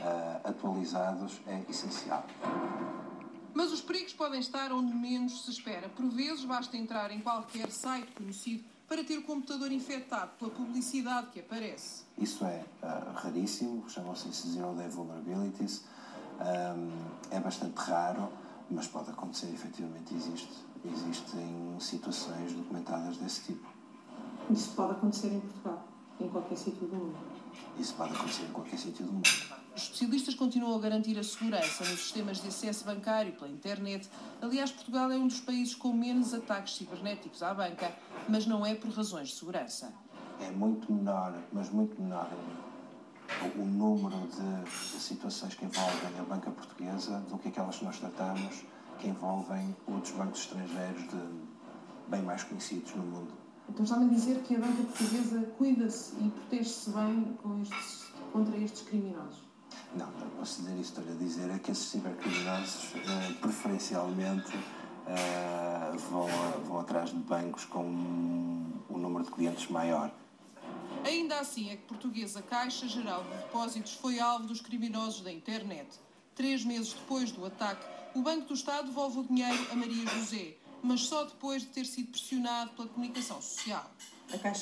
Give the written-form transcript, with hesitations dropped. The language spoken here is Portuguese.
atualizados é essencial. Mas os perigos podem estar onde menos se espera. Por vezes basta entrar em qualquer site conhecido para ter o computador infectado pela publicidade que aparece. Isso é raríssimo, chamam-se Zero Day Vulnerabilities. É bastante raro, mas pode acontecer, efetivamente existem situações documentadas desse tipo. Isso pode acontecer em Portugal, em qualquer sítio do mundo? Isso pode acontecer em qualquer sítio do mundo. Os especialistas continuam a garantir a segurança nos sistemas de acesso bancário pela internet. Aliás, Portugal é um dos países com menos ataques cibernéticos à banca, mas não é por razões de segurança. É muito menor, mas muito menor, o número de situações que envolvem a banca portuguesa do que aquelas que nós tratamos que envolvem outros bancos estrangeiros bem mais conhecidos no mundo. Então está-me a dizer que a banca portuguesa cuida-se e protege-se bem contra estes criminosos? Não posso dizer isso. Estou a dizer é que esses cibercriminosos, preferencialmente, vão atrás de bancos com um número de clientes maior. Ainda assim, é que Portuguesa Caixa Geral de Depósitos foi alvo dos criminosos da internet. 3 meses depois do ataque, o Banco do Estado devolve o dinheiro a Maria José, mas só depois de ter sido pressionado pela comunicação social. A Caixa